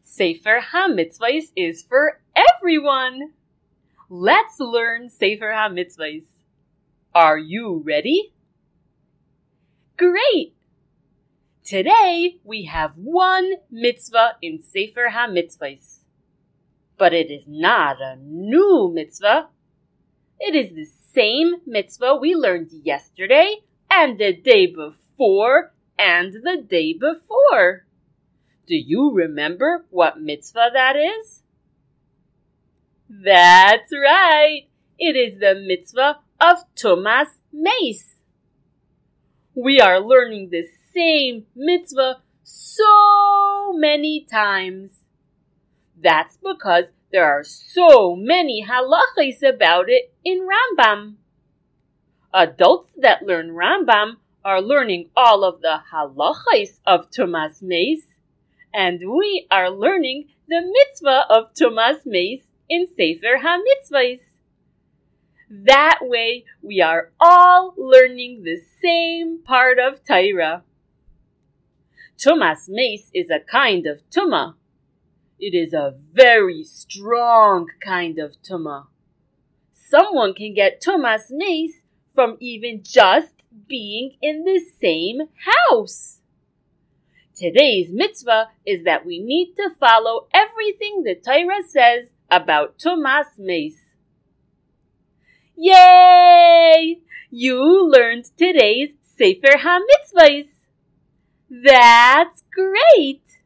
Sefer HaMitzvahs is for everyone. Let's learn Sefer HaMitzvahs. Are you ready? Great! Today we have one mitzvah in Sefer HaMitzvahs. But it is not a new mitzvah. It is the same mitzvah we learned yesterday and the day before and the day before. Do you remember what mitzvah that is? That's right. It is the mitzvah of Tumas Meis. We are learning the same mitzvah so many times. That's because there are so many halachos about it in Rambam. Adults that learn Rambam are learning all of the halachos of Tumas Meis, and we are learning the mitzvah of Tumas Meis in Sefer HaMitzvahs. That way, we are all learning the same part of Torah. Tumas Meis is a kind of tumah. It is a very strong kind of tumah. Someone can get Tumas Meis from even just being in the same house. Today's mitzvah is that we need to follow everything the Torah says about Tumas Meis. Yay! You learned today's Sefer HaMitzvahs. That's great!